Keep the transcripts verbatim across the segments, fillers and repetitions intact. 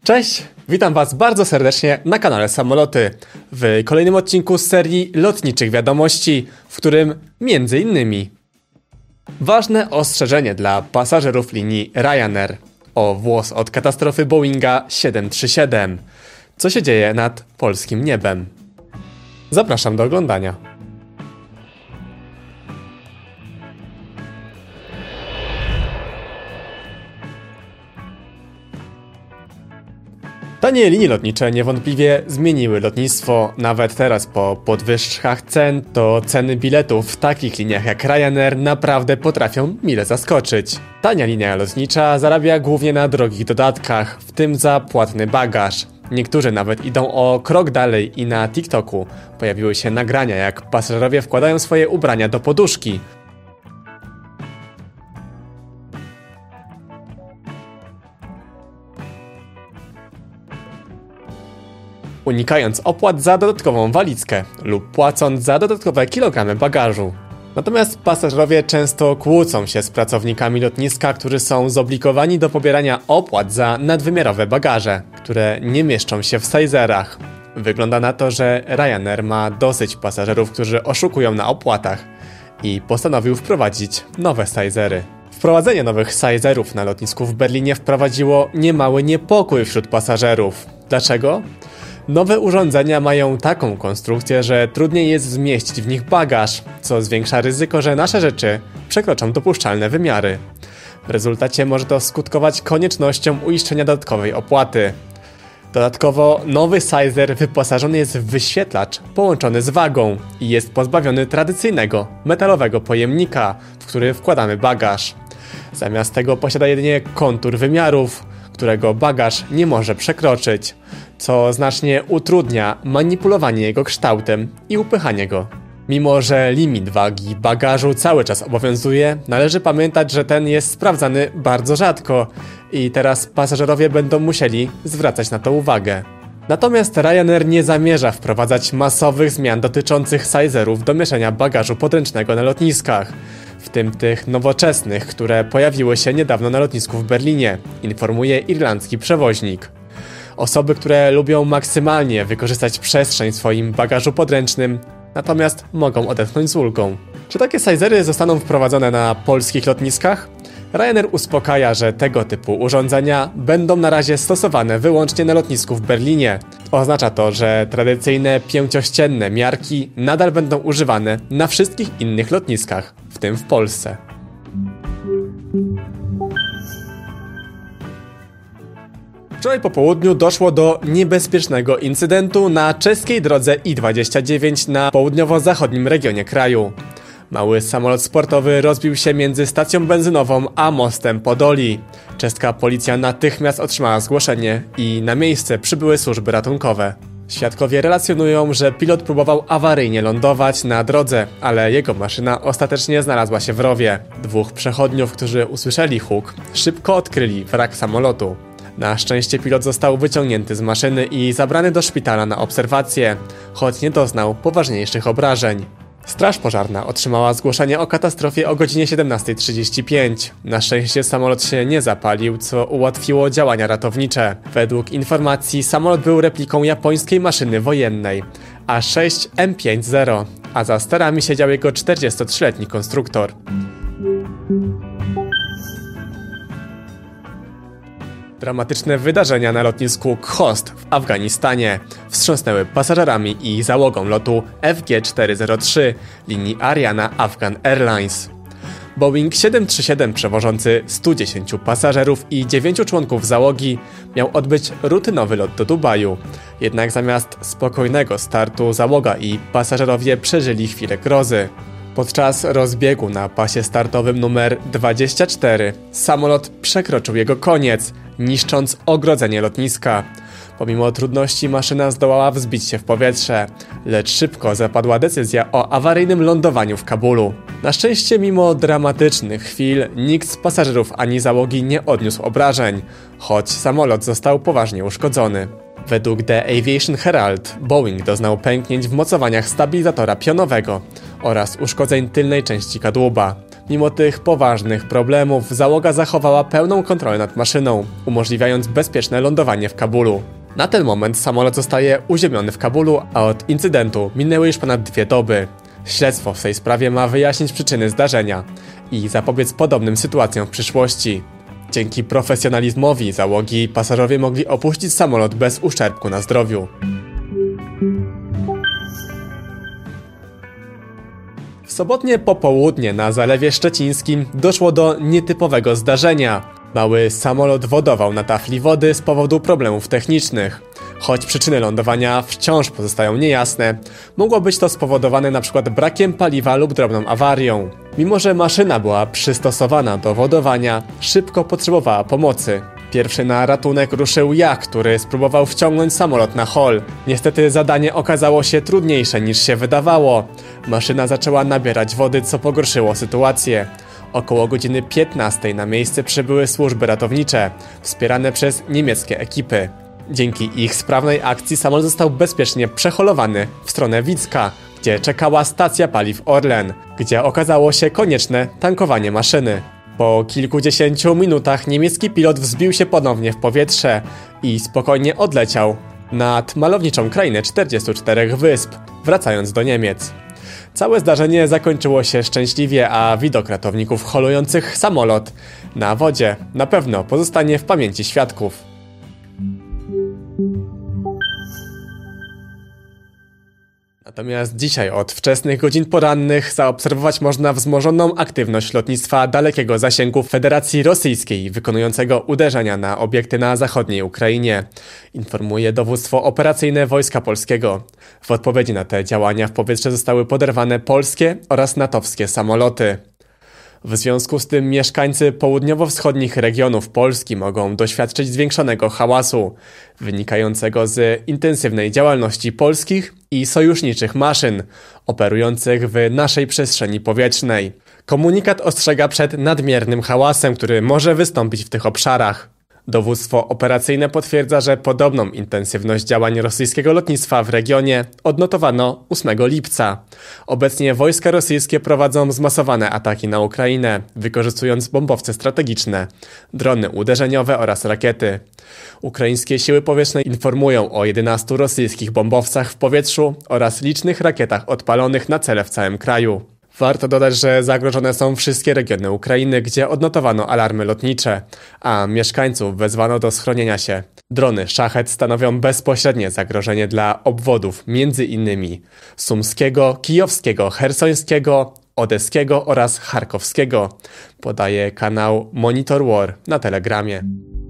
Cześć, witam Was bardzo serdecznie na kanale Samoloty w kolejnym odcinku z serii lotniczych wiadomości, w którym między innymi ważne ostrzeżenie dla pasażerów linii Ryanair o włos od katastrofy Boeinga siedem trzy siedem. Co się dzieje nad polskim niebem? Zapraszam do oglądania. Tanie linie lotnicze niewątpliwie zmieniły lotnictwo. Nawet teraz po podwyżkach cen, to ceny biletów w takich liniach jak Ryanair naprawdę potrafią mile zaskoczyć. Tania linia lotnicza zarabia głównie na drogich dodatkach, w tym za płatny bagaż. Niektórzy nawet idą o krok dalej i na TikToku pojawiły się nagrania, jak pasażerowie wkładają swoje ubrania do poduszki. Unikając opłat za dodatkową walizkę lub płacąc za dodatkowe kilogramy bagażu. Natomiast pasażerowie często kłócą się z pracownikami lotniska, którzy są zobligowani do pobierania opłat za nadwymiarowe bagaże, które nie mieszczą się w sizerach. Wygląda na to, że Ryanair ma dosyć pasażerów, którzy oszukują na opłatach i postanowił wprowadzić nowe sizery. Wprowadzenie nowych sizerów na lotnisku w Berlinie wprowadziło niemały niepokój wśród pasażerów. Dlaczego? Nowe urządzenia mają taką konstrukcję, że trudniej jest zmieścić w nich bagaż, co zwiększa ryzyko, że nasze rzeczy przekroczą dopuszczalne wymiary. W rezultacie może to skutkować koniecznością uiszczenia dodatkowej opłaty. Dodatkowo nowy sizer wyposażony jest w wyświetlacz połączony z wagą i jest pozbawiony tradycyjnego, metalowego pojemnika, w który wkładamy bagaż. Zamiast tego posiada jedynie kontur wymiarów, którego bagaż nie może przekroczyć, co znacznie utrudnia manipulowanie jego kształtem i upychanie go. Mimo że limit wagi bagażu cały czas obowiązuje, należy pamiętać, że ten jest sprawdzany bardzo rzadko i teraz pasażerowie będą musieli zwracać na to uwagę. Natomiast Ryanair nie zamierza wprowadzać masowych zmian dotyczących sizerów do mieszania bagażu podręcznego na lotniskach, w tym tych nowoczesnych, które pojawiły się niedawno na lotnisku w Berlinie, informuje irlandzki przewoźnik. Osoby, które lubią maksymalnie wykorzystać przestrzeń w swoim bagażu podręcznym, natomiast mogą odetchnąć z ulgą. Czy takie sizery zostaną wprowadzone na polskich lotniskach? Ryanair uspokaja, że tego typu urządzenia będą na razie stosowane wyłącznie na lotnisku w Berlinie. Oznacza to, że tradycyjne pięciościenne miarki nadal będą używane na wszystkich innych lotniskach, w tym w Polsce. Wczoraj po południu doszło do niebezpiecznego incydentu na czeskiej drodze I dwadzieścia dziewięć na południowo-zachodnim regionie kraju. Mały samolot sportowy rozbił się między stacją benzynową a mostem Podoli. Czeska policja natychmiast otrzymała zgłoszenie i na miejsce przybyły służby ratunkowe. Świadkowie relacjonują, że pilot próbował awaryjnie lądować na drodze, ale jego maszyna ostatecznie znalazła się w rowie. Dwóch przechodniów, którzy usłyszeli huk, szybko odkryli wrak samolotu. Na szczęście pilot został wyciągnięty z maszyny i zabrany do szpitala na obserwację, choć nie doznał poważniejszych obrażeń. Straż pożarna otrzymała zgłoszenie o katastrofie o godzinie siedemnasta trzydzieści pięć. Na szczęście samolot się nie zapalił, co ułatwiło działania ratownicze. Według informacji samolot był repliką japońskiej maszyny wojennej A sześć M pięćdziesiąt, a za sterami siedział jego czterdziestotrzyletni konstruktor. Dramatyczne wydarzenia na lotnisku Khost w Afganistanie wstrząsnęły pasażerami i załogą lotu F G czterysta trzy linii Ariana Afghan Airlines. Boeing siedem trzy siedem przewożący stu dziesięciu pasażerów i dziewięciu członków załogi miał odbyć rutynowy lot do Dubaju. Jednak zamiast spokojnego startu załoga i pasażerowie przeżyli chwilę grozy. Podczas rozbiegu na pasie startowym numer dwadzieścia cztery samolot przekroczył jego koniec, niszcząc ogrodzenie lotniska. Pomimo trudności maszyna zdołała wzbić się w powietrze, lecz szybko zapadła decyzja o awaryjnym lądowaniu w Kabulu. Na szczęście mimo dramatycznych chwil nikt z pasażerów ani załogi nie odniósł obrażeń, choć samolot został poważnie uszkodzony. Według The Aviation Herald Boeing doznał pęknięć w mocowaniach stabilizatora pionowego oraz uszkodzeń tylnej części kadłuba. Mimo tych poważnych problemów załoga zachowała pełną kontrolę nad maszyną, umożliwiając bezpieczne lądowanie w Kabulu. Na ten moment samolot zostaje uziemiony w Kabulu, a od incydentu minęły już ponad dwie doby. Śledztwo w tej sprawie ma wyjaśnić przyczyny zdarzenia i zapobiec podobnym sytuacjom w przyszłości. Dzięki profesjonalizmowi załogi pasażerowie mogli opuścić samolot bez uszczerbku na zdrowiu. W sobotnie popołudnie na Zalewie Szczecińskim doszło do nietypowego zdarzenia. Mały samolot wodował na tafli wody z powodu problemów technicznych. Choć przyczyny lądowania wciąż pozostają niejasne, mogło być to spowodowane np. brakiem paliwa lub drobną awarią. Mimo że maszyna była przystosowana do wodowania, szybko potrzebowała pomocy. Pierwszy na ratunek ruszył jak, który spróbował wciągnąć samolot na hol. Niestety zadanie okazało się trudniejsze niż się wydawało. Maszyna zaczęła nabierać wody, co pogorszyło sytuację. Około godziny piętnastej na miejsce przybyły służby ratownicze, wspierane przez niemieckie ekipy. Dzięki ich sprawnej akcji samolot został bezpiecznie przeholowany w stronę Wicka, gdzie czekała stacja paliw Orlen, gdzie okazało się konieczne tankowanie maszyny. Po kilkudziesięciu minutach niemiecki pilot wzbił się ponownie w powietrze i spokojnie odleciał nad malowniczą krainę czterdziestu czterech wysp, wracając do Niemiec. Całe zdarzenie zakończyło się szczęśliwie, a widok ratowników holujących samolot na wodzie na pewno pozostanie w pamięci świadków. Natomiast dzisiaj od wczesnych godzin porannych zaobserwować można wzmożoną aktywność lotnictwa dalekiego zasięgu Federacji Rosyjskiej wykonującego uderzenia na obiekty na zachodniej Ukrainie, informuje dowództwo operacyjne Wojska Polskiego. W odpowiedzi na te działania w powietrze zostały poderwane polskie oraz natowskie samoloty. W związku z tym mieszkańcy południowo-wschodnich regionów Polski mogą doświadczyć zwiększonego hałasu, wynikającego z intensywnej działalności polskich i sojuszniczych maszyn, operujących w naszej przestrzeni powietrznej. Komunikat ostrzega przed nadmiernym hałasem, który może wystąpić w tych obszarach. Dowództwo operacyjne potwierdza, że podobną intensywność działań rosyjskiego lotnictwa w regionie odnotowano ósmego lipca. Obecnie wojska rosyjskie prowadzą zmasowane ataki na Ukrainę, wykorzystując bombowce strategiczne, drony uderzeniowe oraz rakiety. Ukraińskie siły powietrzne informują o jedenastu rosyjskich bombowcach w powietrzu oraz licznych rakietach odpalonych na cele w całym kraju. Warto dodać, że zagrożone są wszystkie regiony Ukrainy, gdzie odnotowano alarmy lotnicze, a mieszkańców wezwano do schronienia się. Drony Szachet stanowią bezpośrednie zagrożenie dla obwodów między innymi sumskiego, kijowskiego, chersońskiego, odeskiego oraz charkowskiego, podaje kanał Monitor War na Telegramie.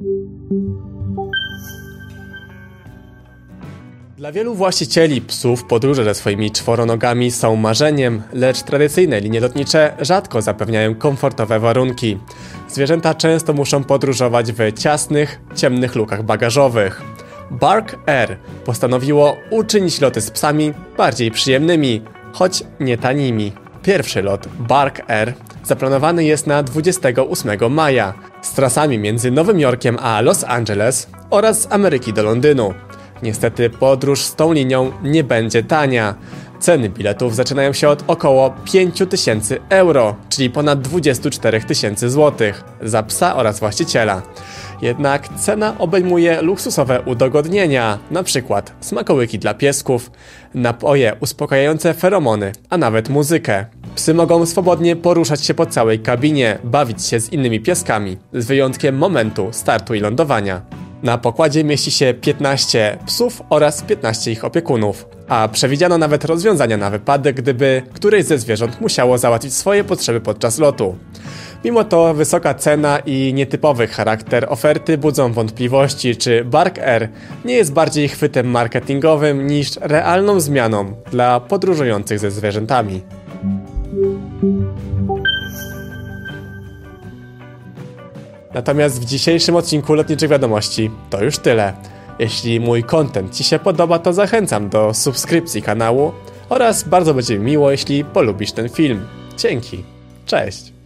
Dla wielu właścicieli psów podróże ze swoimi czworonogami są marzeniem, lecz tradycyjne linie lotnicze rzadko zapewniają komfortowe warunki. Zwierzęta często muszą podróżować w ciasnych, ciemnych lukach bagażowych. Bark Air postanowiło uczynić loty z psami bardziej przyjemnymi, choć nie tanimi. Pierwszy lot Bark Air zaplanowany jest na dwudziestego ósmego maja z trasami między Nowym Jorkiem a Los Angeles oraz z Ameryki do Londynu. Niestety podróż z tą linią nie będzie tania. Ceny biletów zaczynają się od około pięć tysięcy euro, czyli ponad dwadzieścia cztery tysiące złotych za psa oraz właściciela. Jednak cena obejmuje luksusowe udogodnienia, np. smakołyki dla piesków, napoje uspokajające feromony, a nawet muzykę. Psy mogą swobodnie poruszać się po całej kabinie, bawić się z innymi pieskami, z wyjątkiem momentu startu i lądowania. Na pokładzie mieści się piętnaście psów oraz piętnaście ich opiekunów, a przewidziano nawet rozwiązania na wypadek, gdyby któreś ze zwierząt musiało załatwić swoje potrzeby podczas lotu. Mimo to wysoka cena i nietypowy charakter oferty budzą wątpliwości, czy Bark Air nie jest bardziej chwytem marketingowym niż realną zmianą dla podróżujących ze zwierzętami. Natomiast w dzisiejszym odcinku Lotniczych Wiadomości to już tyle. Jeśli mój content Ci się podoba, to zachęcam do subskrypcji kanału oraz bardzo będzie mi miło, jeśli polubisz ten film. Dzięki. Cześć.